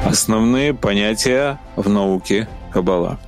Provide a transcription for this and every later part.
Основные понятия в науке Каббала.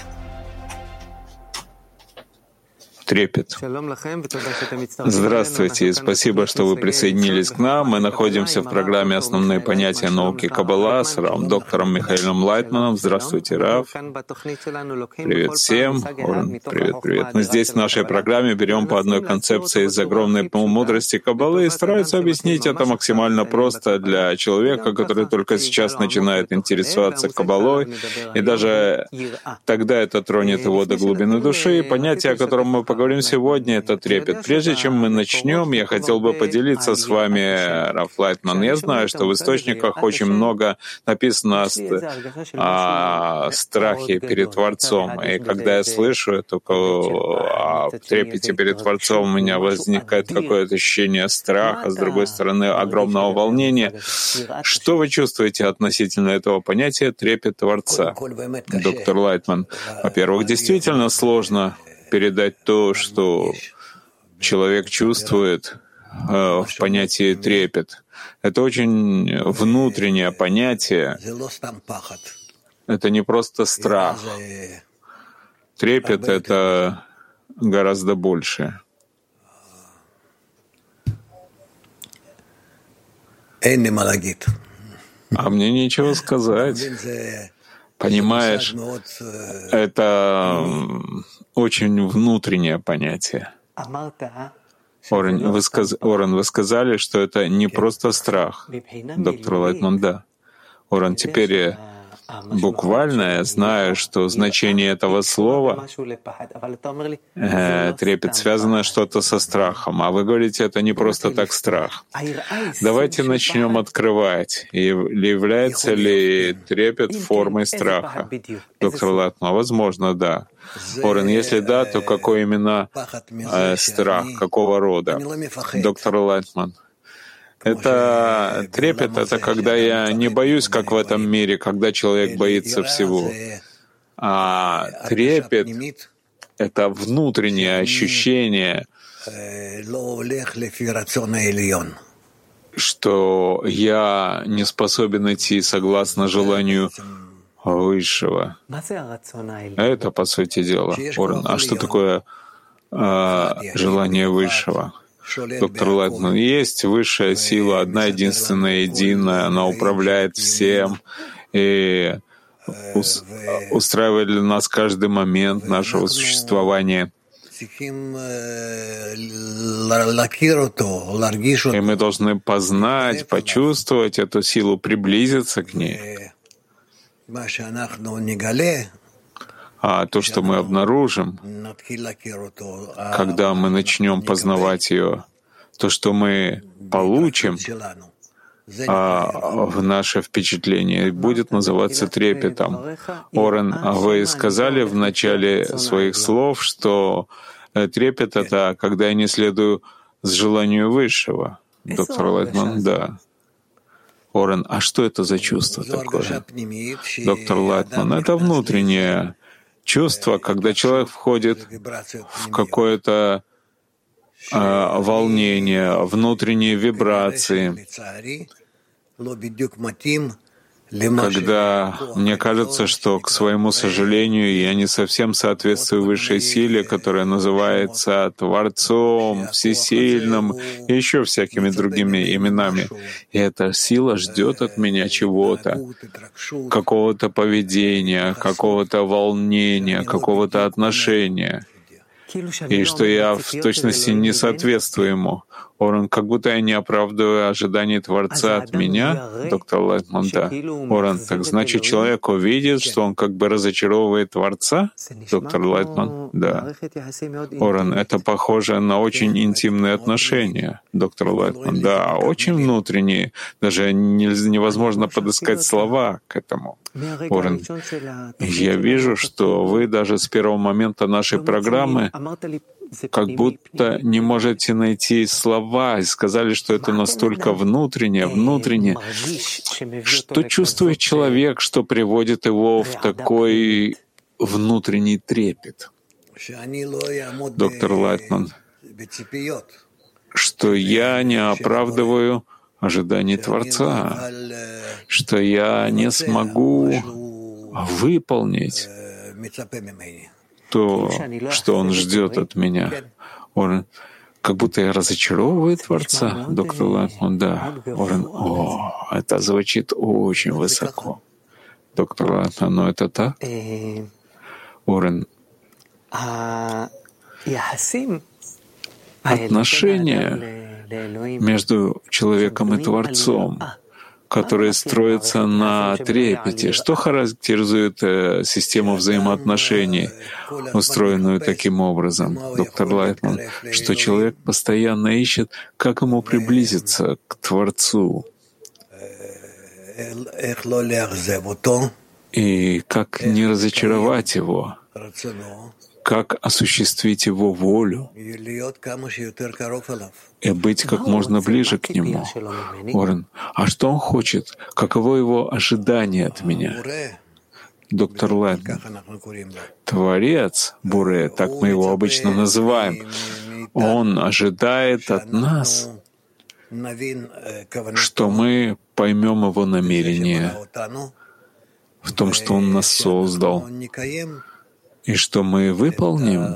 Трепет. Здравствуйте и спасибо, что вы присоединились к нам. Мы находимся в программе «Основные понятия науки Каббала» с доктором Михаилом Лайтманом. Здравствуйте, Рав. Привет всем. Привет. Мы здесь в нашей программе берем по одной концепции из огромной мудрости Каббалы и стараются объяснить это максимально просто для человека, который только сейчас начинает интересоваться Каббалой, и даже тогда это тронет его до глубины души. И понятие, о котором мы поговорим сегодня, это трепет. Прежде чем мы начнем, я хотел бы поделиться с вами, Рав Лайтман. Я знаю, что в источниках очень много написано о страхе перед Творцом. И когда я слышу это о трепете перед Творцом, у меня возникает какое-то ощущение страха, с другой стороны, огромного волнения. Что вы чувствуете относительно этого понятия «трепет Творца», доктор Лайтман? Во-первых, действительно сложно передать то, что человек чувствует в понятии «трепет». Это очень внутреннее понятие. Это не просто страх. Трепет — это гораздо больше. А мне нечего сказать. Понимаешь, это очень внутреннее понятие. Орен, вы сказали, что это не просто страх. Доктор Лайтман, да. Орен, теперь буквально я знаю, что значение этого слова трепет связано что-то со страхом, а вы говорите, это не просто так страх. Давайте начнем открывать. Является ли трепет формой страха? Доктор Лайтман, возможно, да. Орен, если да, то какой именно страх, какого рода? Доктор Лайтман. Это трепет, это когда я не боюсь, как в этом мире, когда человек боится всего. А трепет — это внутреннее ощущение, что я не способен идти согласно желанию Высшего. Это, по сути дела, Орен. А что такое желание Высшего? Доктор Лайтман, есть высшая сила, одна единственная, единая, она управляет всем и устраивает для нас каждый момент нашего существования. И мы должны познать, почувствовать эту силу, приблизиться к ней. А то, что мы обнаружим, когда мы начнем познавать ее, то, что мы получим в наше впечатление, будет называться трепетом. Орен, вы сказали в начале своих слов, что трепет — это когда я не следую с желанию Высшего. Доктор Лайтман, да. Орен, а что это за чувство такое? Доктор Лайтман, это внутреннее чувство, когда человек входит в какое-то волнение, внутренние вибрации, когда мне кажется, что, к своему сожалению, я не совсем соответствую высшей силе, которая называется Творцом, Всесильным и еще всякими другими именами. И эта сила ждет от меня чего-то, какого-то поведения, какого-то волнения, какого-то отношения. И что я в точности не соответствую ему. Орен, как будто я не оправдываю ожиданий Творца от меня, доктор Лайтман, да. Орен, так значит, человек увидит, что он как бы разочаровывает Творца, доктор Лайтман, да. Орен, это похоже на очень интимные отношения, доктор Лайтман, да, очень внутренние, даже невозможно подыскать слова к этому. Орен, я вижу, что вы даже с первого момента нашей программы как будто не можете найти слова, и сказали, что это настолько внутреннее. Что чувствует человек, что приводит его в такой внутренний трепет? Доктор Лайтман, что я не оправдываю ожиданий Творца, что я не смогу выполнить то, что Он ждет от меня. Орен, как будто я разочаровываю Творца, доктор Лайтман, да. Орен, это звучит очень высоко. Доктор Лайтман, но это так? Орен, отношения между человеком и Творцом, которые строятся на трепете. Что характеризует систему взаимоотношений, устроенную таким образом, доктор Лайтман, что человек постоянно ищет, как ему приблизиться к Творцу и как не разочаровать его, как осуществить его волю и быть как можно ближе к нему. Орен, а что он хочет? Каково его ожидание от меня? Доктор Лайтман, Творец, Буре, так мы его обычно называем, он ожидает от нас, что мы поймем его намерение в том, что он нас создал, и что мы выполним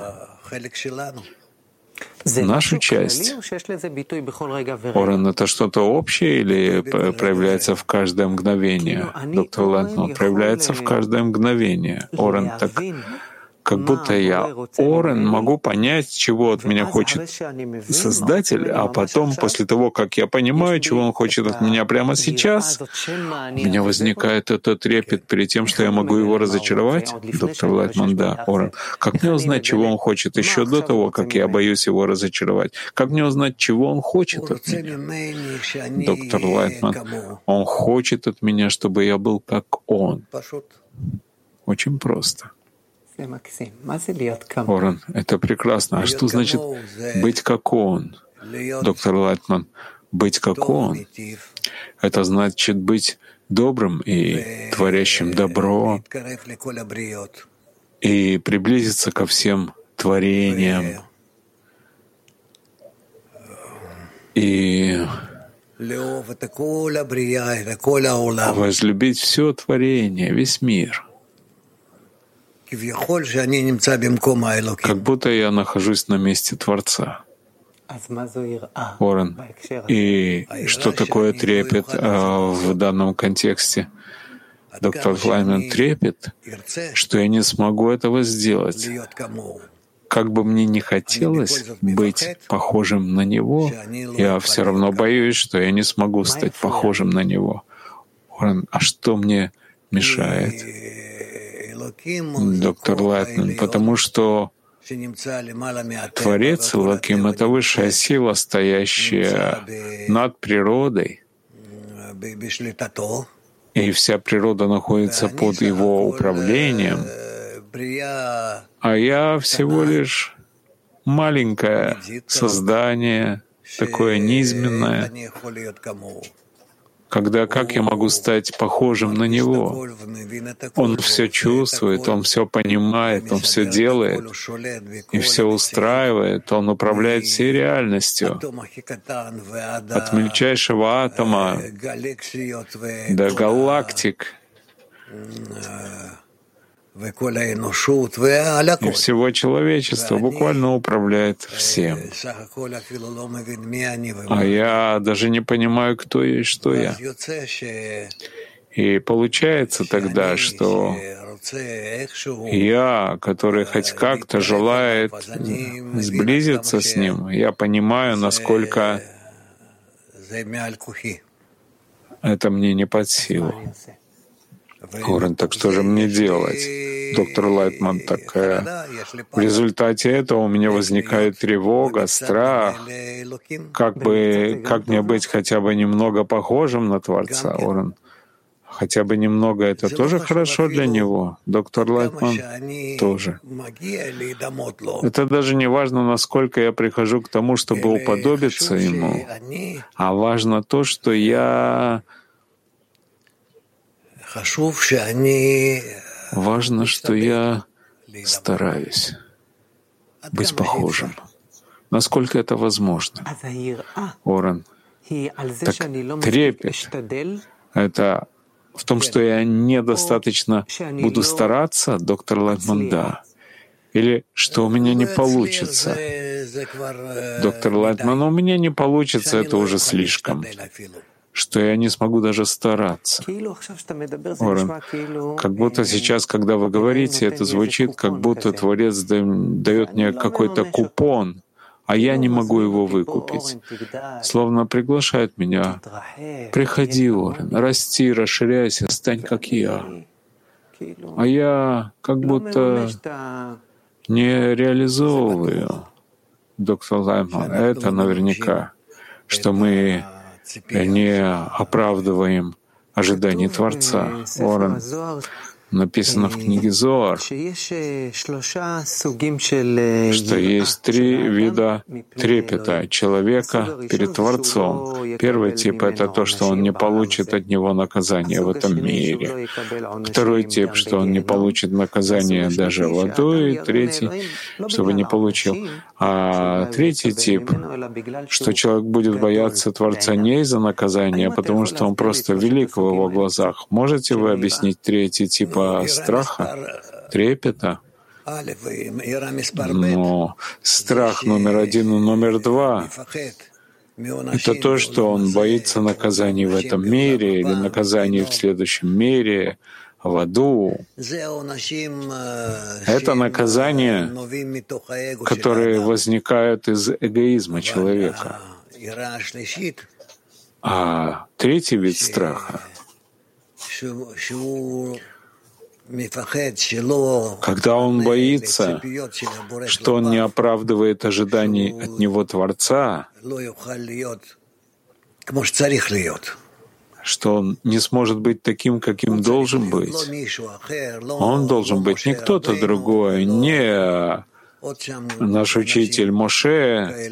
нашу часть. Орен, это что-то общее или проявляется в каждое мгновение? Доктор Лайтман, проявляется в каждое мгновение. Орен, так как будто я, Орен, могу понять, чего от меня хочет Создатель, а потом, после того, как я понимаю, чего Он хочет от меня прямо сейчас, у меня возникает этот трепет перед тем, что я могу Его разочаровать. Доктор Лайтман, да, Орен. Как мне узнать, чего Он хочет еще до того, как я боюсь Его разочаровать? Как мне узнать, чего Он хочет от меня? Доктор Лайтман, Он хочет от меня, чтобы я был как Он. Очень просто. Орен, это прекрасно. А что значит быть как Он? Доктор Лайтман, быть как Он — это значит быть добрым и творящим добро и приблизиться ко всем творениям и возлюбить все творение, весь мир. Как будто я нахожусь на месте Творца. Орен, и что такое трепет в данном контексте? Доктор Лайтман, трепет, что я не смогу этого сделать. Как бы мне ни хотелось быть похожим на Него, я все равно боюсь, что я не смогу стать похожим на Него. Орен, а что мне мешает? Доктор Лайтман, потому что Творец Элоким — это высшая сила, стоящая над природой, и вся природа находится под Его управлением, а я всего лишь маленькое создание, такое низменное. Когда как я могу стать похожим на Него? Он все чувствует, Он все понимает, Он все делает и все устраивает. Он управляет всей реальностью, от мельчайшего атома до галактик и всего человечества, буквально управляет всем. А я даже не понимаю, кто я и что я. И получается тогда, что я, который хоть как-то желает сблизиться с Ним, я понимаю, насколько это мне не под силу. Орен, так что же мне делать? Доктор Лайтман, так в результате этого у меня возникает тревога, страх. Как мне быть хотя бы немного похожим на Творца, Орен? Хотя бы немного — это тоже хорошо для него. Доктор Лайтман, тоже. Это даже не важно, насколько я прихожу к тому, чтобы уподобиться Ему, а важно то, что я... Важно, что я стараюсь быть похожим, насколько это возможно. Орен, так трепет — это В том, что я недостаточно буду стараться, доктор Лайтман, да. Или что у меня не получится. Доктор Лайтман, у меня не получится, это уже слишком. Что я не смогу даже стараться. Орен, как будто сейчас, когда вы говорите, это звучит, как будто Творец дает мне какой-то купон, а я не могу его выкупить. Словно приглашает меня. Приходи, Орен, расти, расширяйся, стань как я. А я как будто не реализовываю, доктор Лайтман, это наверняка, что мы не оправдываем ожиданий Творца. Орен, написано в книге Зоар, что есть 3 вида трепета человека перед Творцом. Первый тип — это то, что он не получит от него наказания в этом мире. Второй тип, что он не получит наказания даже водой. Третий, чтобы не получил. А третий тип, что человек будет бояться Творца не из-за наказания, а потому что он просто велик в его глазах. Можете вы объяснить третий тип страха, трепета? Но страх номер 1 и номер 2 — это то, что он боится наказаний в этом мире или наказаний в следующем мире, в аду. Это наказания, которые возникают из эгоизма человека. А третий вид страха, когда он боится, что он не оправдывает ожиданий от него Творца, что он не сможет быть таким, каким должен быть. Он должен быть не кто-то другой, не наш учитель Моше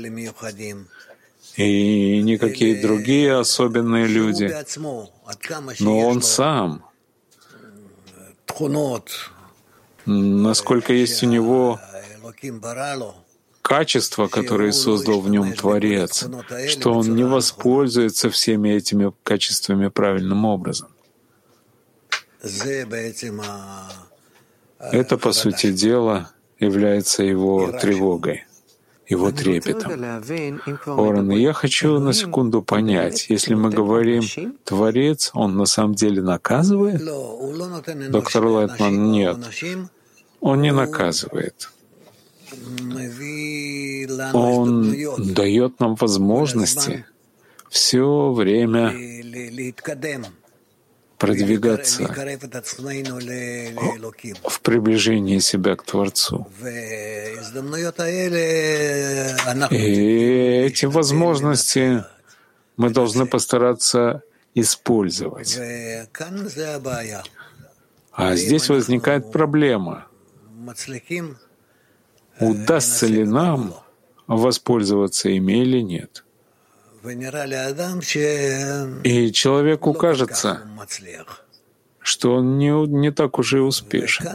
и никакие другие особенные люди, но он сам. Насколько есть у него качества, которые создал в нем Творец, что он не воспользуется всеми этими качествами правильным образом. Это, по сути дела, является его тревогой, его трепетом. Орен, я хочу на секунду понять, если мы говорим «Творец», он на самом деле наказывает? Доктор Лайтман, нет, он не наказывает. Он дает нам возможности все время продвигаться в приближении себя к Творцу. И эти возможности мы должны постараться использовать. А здесь возникает проблема. Удастся ли нам воспользоваться ими или нет? И человеку кажется, что он не так уже успешен.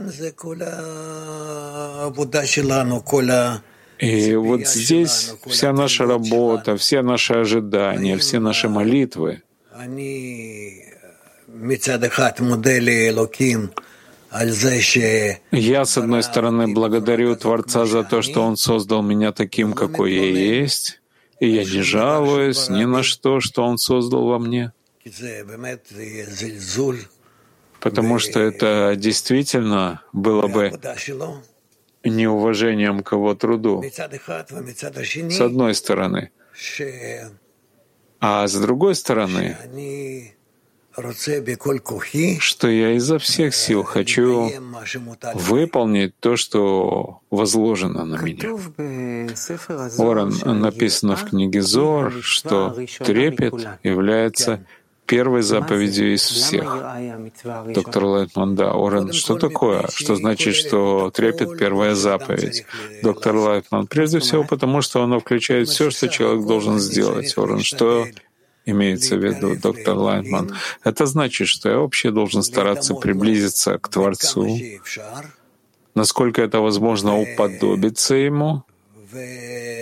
И вот здесь вся наша работа, все наши ожидания, все наши молитвы. Я, с одной стороны, благодарю Творца за то, что Он создал меня таким, какой я есть, и я не жалуюсь ни на что, что Он создал во мне, потому что это действительно было бы неуважением к Его труду, с одной стороны. А с другой стороны, что я изо всех сил хочу выполнить то, что возложено на меня. Орен, написано в книге Зоар, что трепет является первой заповедью из всех. Доктор Лайтман, да. Орен, что такое? Что значит, что трепет — первая заповедь? Доктор Лайтман, прежде всего потому, что оно включает все, что человек должен сделать. Орен, что имеется в виду, доктор Лайтман? Это значит, что я вообще должен стараться приблизиться к Творцу, насколько это возможно, уподобиться Ему,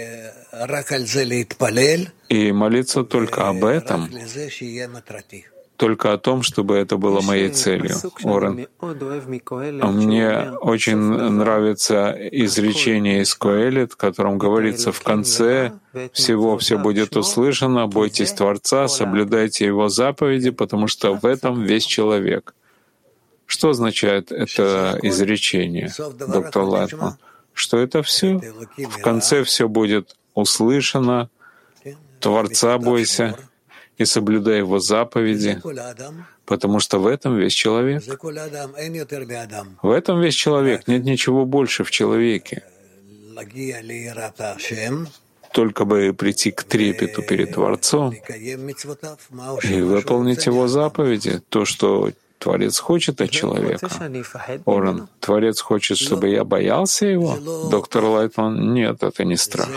и молиться только об этом, только о том, чтобы это было моей целью. Орен, мне очень нравится изречение из Коэлит, в котором говорится в конце всего «все будет услышано, бойтесь Творца, соблюдайте Его заповеди, потому что в этом весь человек». Что означает это изречение, доктор Лайтман? Что это все? В конце все будет услышано, Творца бойся и соблюдай Его заповеди, потому что в этом весь человек. В этом весь человек, нет ничего больше в человеке. Только бы прийти к трепету перед Творцом и выполнить Его заповеди, то, что Творец хочет от человека. Орен, Творец хочет, чтобы я боялся Его? Доктор Лайтман, нет, это не страх.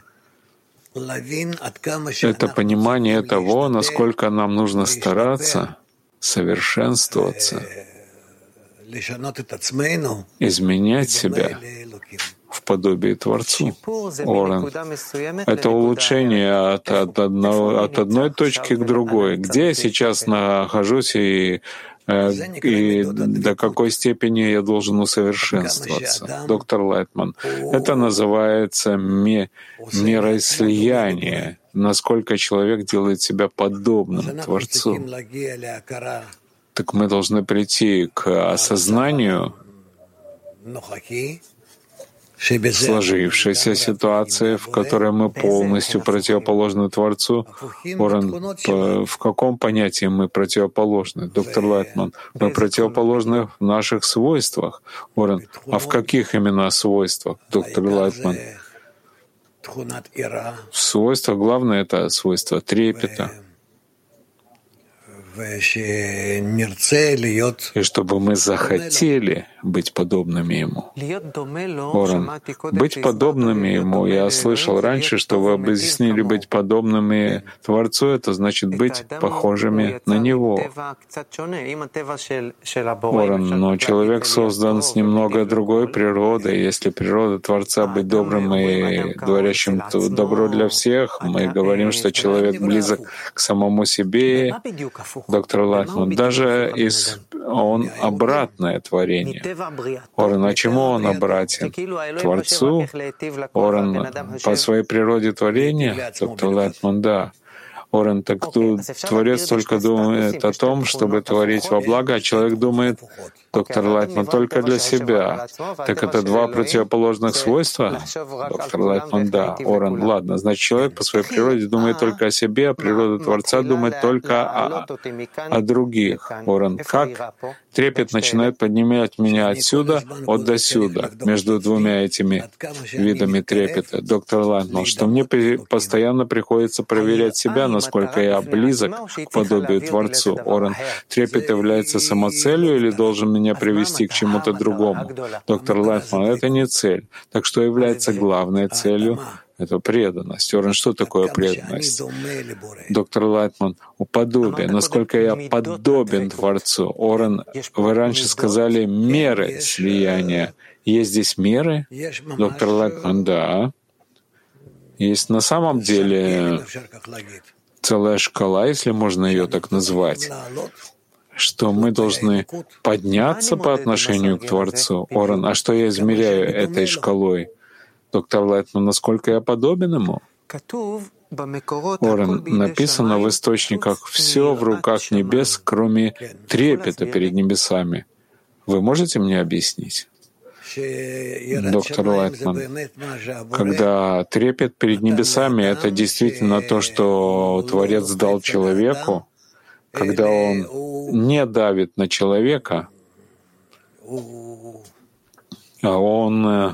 Это понимание того, насколько нам нужно стараться, совершенствоваться, изменять себя в подобии Творцу. Орен, это улучшение от одной точки к другой. Где я сейчас нахожусь и до какой степени я должен усовершенствоваться. Доктор Лайтман, это называется мирослияние, насколько человек делает себя подобным Творцу. Так мы должны прийти к осознанию сложившейся ситуации, в которой мы полностью противоположны Творцу. Орен, в каком понятии мы противоположны? Доктор Лайтман, мы противоположны в наших свойствах. Орен, а в каких именно свойствах, доктор Лайтман? В свойствах, главное, это свойство трепета. И чтобы мы захотели быть подобными Ему. Орен, быть подобными Ему, я слышал раньше, что вы объяснили быть подобными Творцу, это значит быть похожими на Него. Орен, но человек создан с немного другой природой. Если природа Творца быть добрым и говорящим добро для всех, мы говорим, что человек близок к самому себе. Доктор Лайтман, даже он обратное творение. Орен, а чему он обратен? Творцу? Орен, по своей природе творения? Доктор Лайтман, да. Орен, так тут Творец только думает о том, чтобы творить во благо, а человек думает, доктор Лайтман, только для себя. Так это два противоположных свойства? Доктор Лайтман, да. Орен, ладно, значит, человек по своей природе думает только о себе, а природа Творца думает только о других. Орен, как трепет начинает поднимать меня отсюда, от досюда, между двумя этими видами трепета. Доктор Лайтман, что мне постоянно приходится проверять себя, насколько я близок к подобию Творцу. Орен, трепет является самоцелью или должен меня привести к чему-то другому? Доктор Лайтман, это не цель. Так что является главной целью? Это преданность. Орен, что такое преданность? Доктор Лайтман, уподобие. Насколько я подобен Творцу? Орен, вы раньше сказали меры слияния. Есть здесь меры? Доктор Лайтман, да. Есть на самом деле целая шкала, если можно ее так назвать, что мы должны подняться по отношению к Творцу. Орен, а что я измеряю этой шкалой? Доктор Лайтман, насколько я подобен Ему? Орен, написано в источниках «все в руках небес, кроме трепета перед небесами». Вы можете мне объяснить? Доктор Лайтман, когда трепет перед небесами — это действительно то, что Творец дал человеку, когда Он не давит на человека, а Он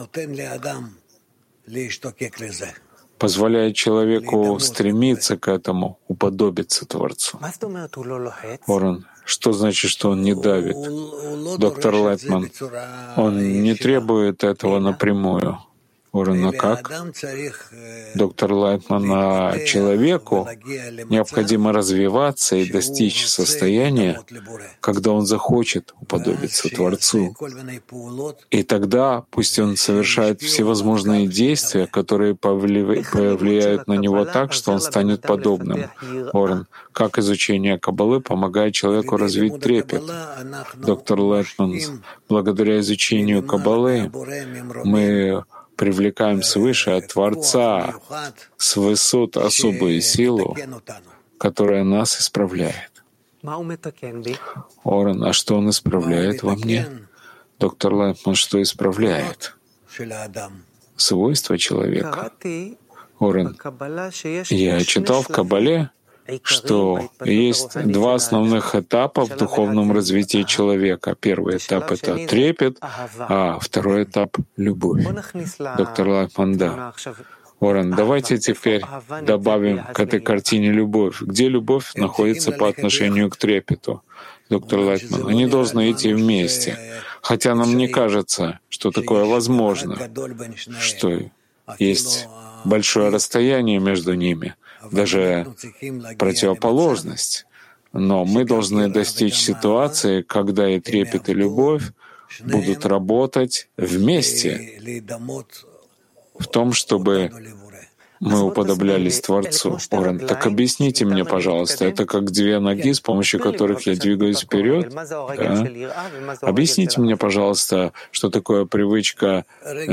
позволяет человеку стремиться к этому, уподобиться Творцу. Орен, что значит, что он не давит? Доктор Лайтман, он не требует этого напрямую. Орен, а как? Доктор Лайтман, а человеку необходимо развиваться и достичь состояния, когда он захочет уподобиться Творцу. И тогда пусть он совершает всевозможные действия, которые повлияют на него так, что он станет подобным. Орен, как изучение Каббалы помогает человеку развить трепет? Доктор Лайтман, благодаря изучению Каббалы мы привлекаем свыше от Творца с высот особую силу, которая нас исправляет. Орен, а что он исправляет во мне? Доктор Лайтман, что исправляет? Свойства человека. Орен, я читал в Каббале, что есть два основных этапа в духовном развитии человека. Первый этап — это трепет, а второй этап — любовь. Доктор Лайтман, да. Орен, давайте теперь добавим к этой картине любовь. Где любовь находится по отношению к трепету? Доктор Лайтман, они должны идти вместе. Хотя нам не кажется, что такое возможно, что есть большое расстояние между ними, даже противоположность. Но мы должны достичь ситуации, когда и трепет, и любовь будут работать вместе в том, чтобы мы уподоблялись Творцу. Орен, так объясните мне, пожалуйста, это как две ноги, с помощью которых я двигаюсь вперед? Да? Объясните мне, пожалуйста, что такое привычка,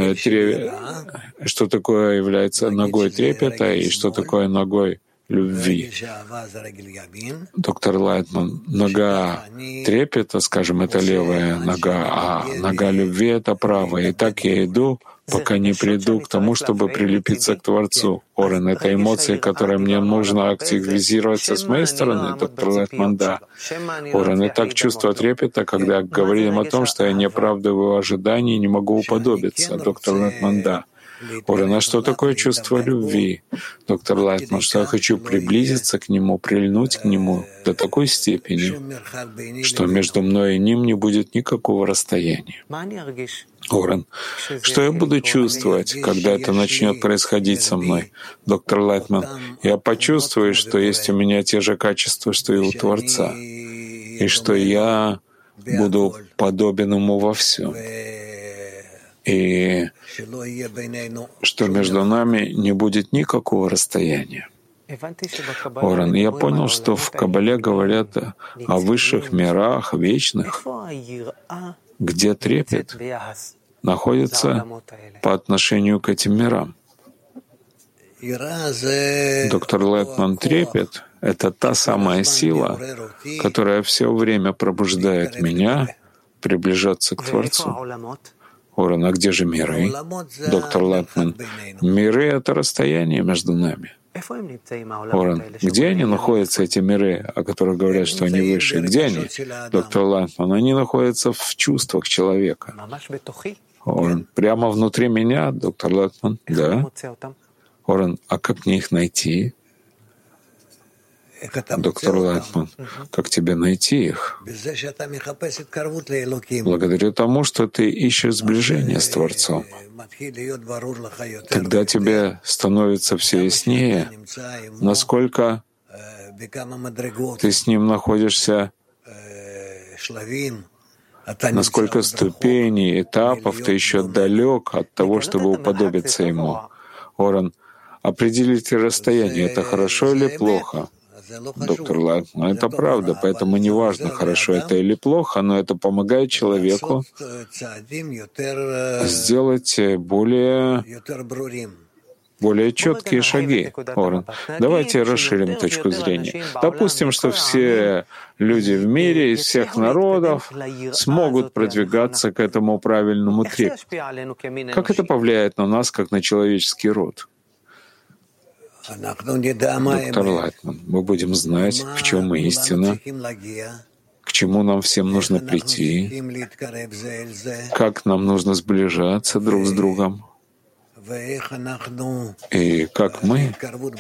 что такое является ногой трепета и что такое ногой любви. Доктор Лайтман, нога трепета, скажем, это левая нога, а нога любви — это правая. И так я иду, пока не приду к тому, чтобы прилепиться к Творцу. Орен, это эмоции, которые мне нужно активизироваться с моей стороны, доктор Лайтман, да. Орен, и так чувство трепета, когда говорим о том, что я не оправдываю ожиданий и не могу уподобиться, доктор Лайтман, да. Орен, а что такое чувство любви? Доктор Лайтман, что я хочу приблизиться к нему, прильнуть к нему до такой степени, что между мной и ним не будет никакого расстояния. Орен, что я буду чувствовать, когда это начнет происходить со мной? Доктор Лайтман, я почувствую, что есть у меня те же качества, что и у Творца, и что я буду подобен ему во всем. И что между нами не будет никакого расстояния. Орен, я понял, что в Каббале говорят о высших мирах, вечных, где трепет находится по отношению к этим мирам. Доктор Лайтман, трепет — это та самая сила, которая все время пробуждает меня приближаться к Творцу. Орен, а где же миры? Доктор Лайтман, миры — это расстояние между нами. Орен, где они находятся, эти миры, о которых говорят, что они высшие? Где они? Доктор Лайтман, они находятся в чувствах человека. Орен, прямо внутри меня, доктор Лайтман? Да. Орен, а как мне их найти? Доктор Лайтман, как тебе найти их? Благодаря тому, что ты ищешь сближение с Творцом. Тогда тебе становится все яснее, насколько ты с Ним находишься, насколько ступеней, этапов ты еще далек от того, чтобы уподобиться Ему. Орен, определите расстояние, это хорошо или плохо? Доктор Лайтман, это правда, поэтому неважно, хорошо это или плохо, но это помогает человеку сделать более четкие шаги. Орен, давайте расширим точку зрения. Допустим, что все люди в мире из всех народов смогут продвигаться к этому правильному трепету. Как это повлияет на нас, как на человеческий род? Доктор Лайтман, мы будем знать, в чем истина, к чему нам всем нужно прийти, как нам нужно сближаться друг с другом, и как мы,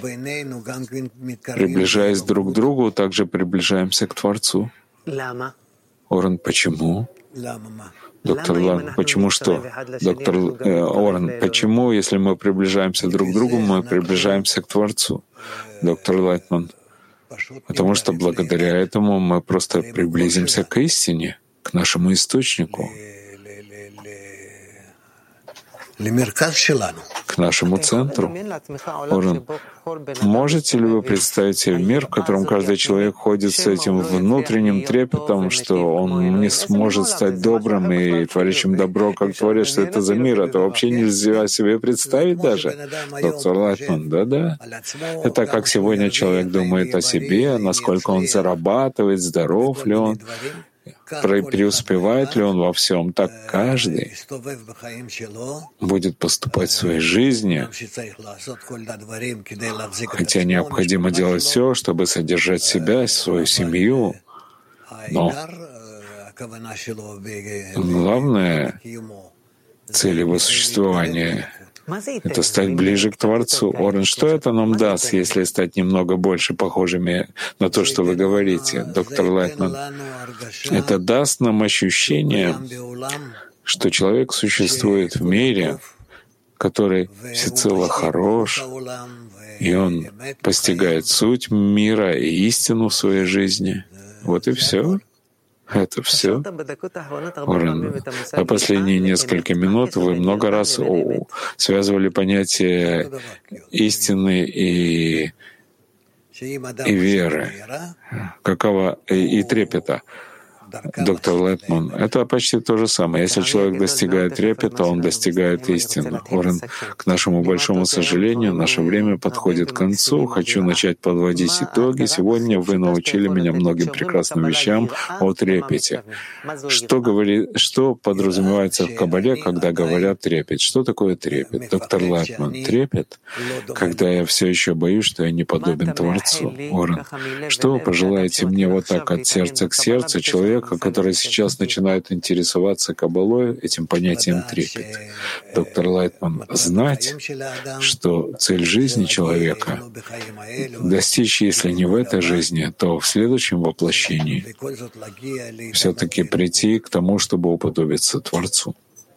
приближаясь друг к другу, также приближаемся к Творцу. Орен, почему? Доктор Лайтман, почему что? Доктор Орен, почему, если мы приближаемся друг к другу, мы приближаемся к Творцу? Доктор Лайтман, потому что благодаря этому мы просто приблизимся к истине, к нашему источнику, к нашему центру. Орен, можете ли вы представить себе мир, в котором каждый человек ходит с этим внутренним трепетом, что он не сможет стать добрым и творящим добро, как Творец? Что это за мир? Это вообще нельзя себе представить даже. Доктор Лайтман, да-да. Это как сегодня человек думает о себе, насколько он зарабатывает, здоров ли он, преуспевает ли он во всем, так каждый будет поступать в своей жизни, хотя необходимо делать все, чтобы содержать себя, свою семью, но главная цель его существования — это стать ближе к Творцу. Орен, что это нам даст, если стать немного больше похожими на то, что вы говорите, доктор Лайтман? Это даст нам ощущение, что человек существует в мире, который всецело хорош, и он постигает суть мира и истину в своей жизни. Вот и все. Это все. Орен, за последние несколько минут вы много раз связывали понятия истины и веры, какова и трепета. Доктор Лайтман, это почти то же самое. Если человек достигает трепета, он достигает истины. Орен, к нашему большому сожалению, наше время подходит к концу. Хочу начать подводить итоги. Сегодня вы научили меня многим прекрасным вещам о трепете. Что подразумевается в Кабале, когда говорят трепет? Что такое трепет? Доктор Лайтман, трепет, когда я все еще боюсь, что я не подобен Творцу. Орен, что вы пожелаете мне вот так от сердца к сердцу, человека, который сейчас начинает интересоваться Кабалой, этим понятием трепет? Доктор Лайтман, знать, что цель жизни человека — достичь, если не в этой жизни, то в следующем воплощении все-таки прийти к тому, чтобы уподобиться Творцу.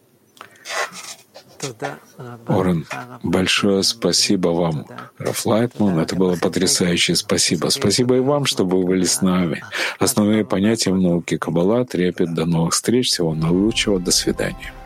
Орен, большое спасибо вам, Раф Лайтман. Это было потрясающе. Спасибо. Спасибо и вам, что вы были с нами. Основные понятия в науке Каббала, трепет. До новых встреч. Всего наилучшего. До свидания.